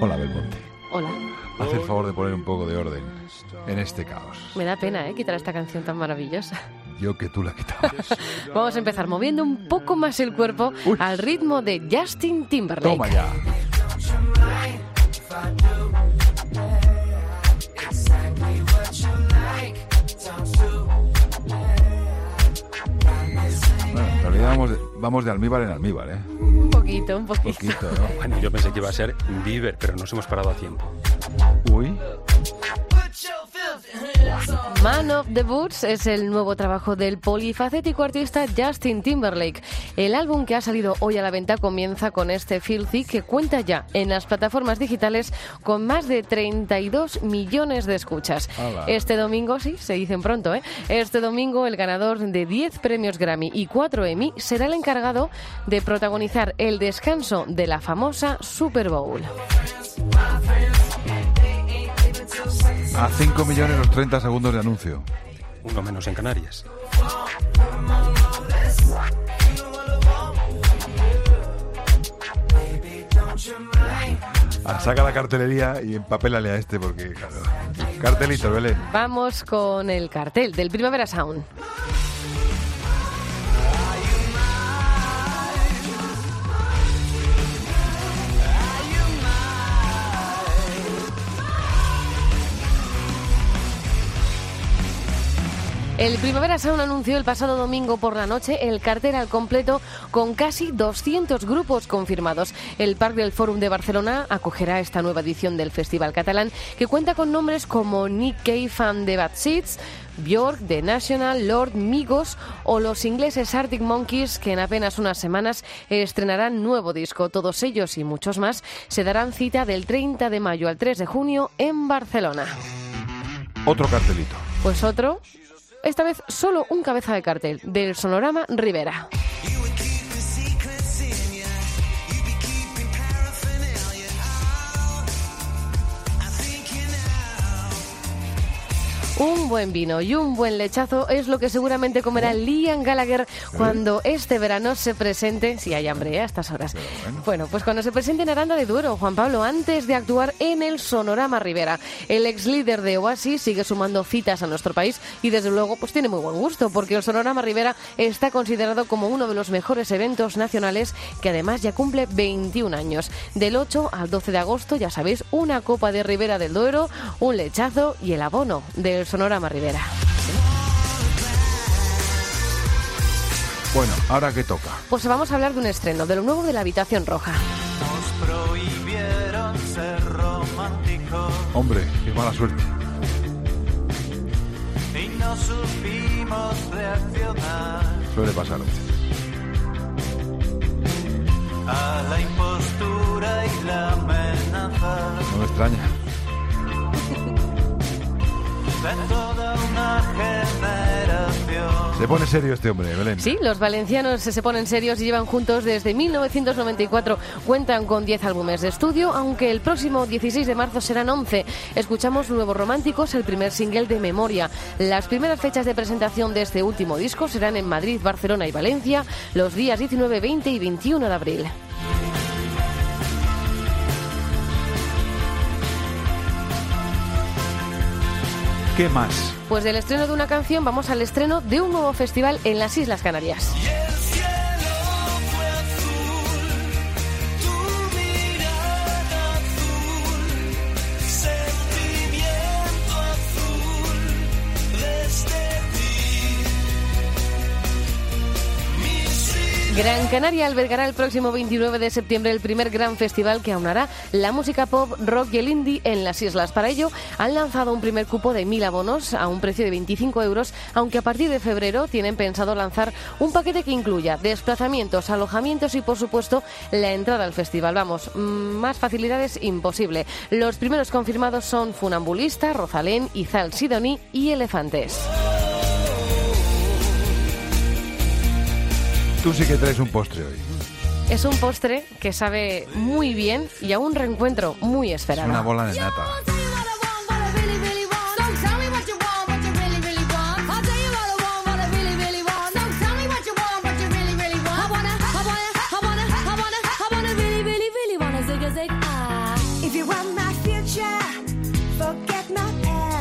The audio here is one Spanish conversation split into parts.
Hola, Belmonte. Hola. Haz el favor de poner un poco de orden en este caos. Me da pena, quitar esta canción tan maravillosa. Yo que tú la quitabas. Vamos a empezar moviendo un poco más el cuerpo al ritmo de Justin Timberlake. Toma ya. Bueno, en realidad vamos de almíbar en almíbar, ¿eh? Un poquito, ¿no? Bueno, yo pensé que iba a ser Bieber, pero nos hemos parado a tiempo. Uy. Man of the Woods es el nuevo trabajo del polifacético artista Justin Timberlake. El álbum que ha salido hoy a la venta comienza con este Filthy, que cuenta ya en las plataformas digitales con más de 32 millones de escuchas. Hola. Este domingo, sí, se dicen pronto, Este domingo el ganador de 10 premios Grammy y 4 Emmy será el encargado de protagonizar el descanso de la famosa Super Bowl. A 5 millones los 30 segundos de anuncio. Uno menos en Canarias. Saca la cartelería y empapélale a este porque, claro. Cartelito, Belén. Vamos con el cartel del Primavera Sound. El Primavera Sound anunció el pasado domingo por la noche el cartel al completo con casi 200 grupos confirmados. El Parc del Fòrum de Barcelona acogerá esta nueva edición del Festival Catalán, que cuenta con nombres como Nick Cave and the Bad Seeds, Björk, The National, Lord, Migos o los ingleses Arctic Monkeys, que en apenas unas semanas estrenarán nuevo disco. Todos ellos y muchos más se darán cita del 30 de mayo al 3 de junio en Barcelona. Otro cartelito. Pues otro... Esta vez solo un cabeza de cartel del Sonorama Rivera. Un buen vino y un buen lechazo es lo que seguramente comerá Liam Gallagher cuando este verano se presente, si hay hambre a estas horas. Bueno, pues cuando se presente en Aranda de Duero, Juan Pablo, antes de actuar en el Sonorama Rivera. El ex líder de Oasis sigue sumando citas a nuestro país y desde luego pues tiene muy buen gusto, porque el Sonorama Rivera está considerado como uno de los mejores eventos nacionales, que además ya cumple 21 años. Del 8 al 12 de agosto, ya sabéis, una copa de Ribera del Duero, un lechazo y el abono del Sonorama Rivera. Bueno, ¿ahora qué toca? Pues vamos a hablar de un estreno, de lo nuevo de La Habitación Roja. Nos prohibieron ser románticos. Hombre, qué mala suerte. Y no supimos reaccionar Suele pasar. a la impostura y la amenaza No me extraña. de toda una generación. Se pone serio este hombre, Belén. Sí, los valencianos se ponen serios y llevan juntos desde 1994. Cuentan con 10 álbumes de estudio, aunque el próximo 16 de marzo serán 11. Escuchamos Nuevos Románticos, el primer single de Memoria. Las primeras fechas de presentación de este último disco serán en Madrid, Barcelona y Valencia los días 19, 20 y 21 de abril. ¿Qué más? Pues del estreno de una canción vamos al estreno de un nuevo festival en las Islas Canarias. Y el cielo fue azul, tu mirada azul, sentimiento azul desde ti. Gran Canaria albergará el próximo 29 de septiembre el primer gran festival que aunará la música pop, rock y el indie en las islas. Para ello han lanzado un primer cupo de 1.000 abonos a un precio de 25 euros, aunque a partir de febrero tienen pensado lanzar un paquete que incluya desplazamientos, alojamientos y, por supuesto, la entrada al festival. Vamos, más facilidades imposible. Los primeros confirmados son Funambulista, Rosalén, Izal Sidoní y Elefantes. Tú sí que traes un postre hoy. Es un postre que sabe muy bien y a un reencuentro muy Es esperado. una bola de nata. If you want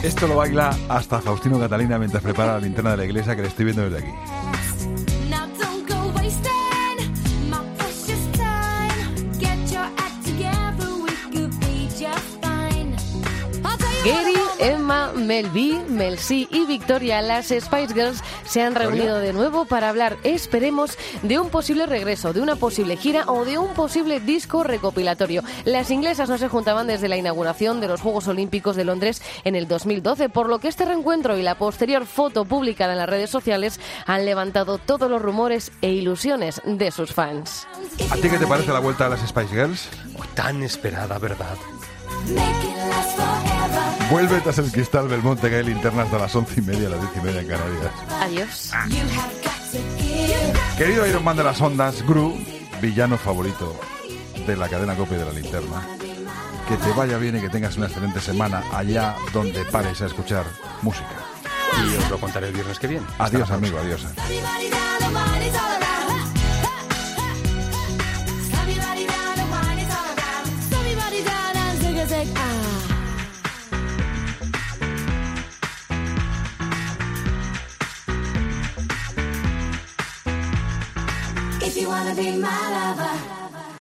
Esto lo baila hasta Faustino Catalina mientras prepara la linterna de la iglesia, que le estoy viendo desde aquí. Now don't go wasting my precious time. Get your act together, we could be just fine. I'll tell you Gary, what I want. Emma, Mel B, Mel C y Victoria, las Spice Girls, se han reunido de nuevo para hablar, esperemos, de un posible regreso, de una posible gira o de un posible disco recopilatorio. Las inglesas no se juntaban desde la inauguración de los Juegos Olímpicos de Londres en el 2012, por lo que este reencuentro y la posterior foto publicada en las redes sociales han levantado todos los rumores e ilusiones de sus fans. ¿A ti qué te parece la vuelta a las Spice Girls? Oh, tan esperada, ¿verdad? Make it last forever. Vuelve tras el Cristal Belmonte, que hay linterna hasta las 11:30, las 10:30 en Canarias. Adiós. You have got to give. Querido Iron Man de las ondas, Gru, villano favorito de la cadena COPE de la linterna, que te vaya bien y que tengas una excelente semana allá donde pares a escuchar música. Y os lo contaré el viernes que viene. Hasta Adiós, la amigo, próxima. adiós. Everybody down, the money's all around. Everybody down, the money's all around. Everybody down and zig a zig. If you wanna be my lover.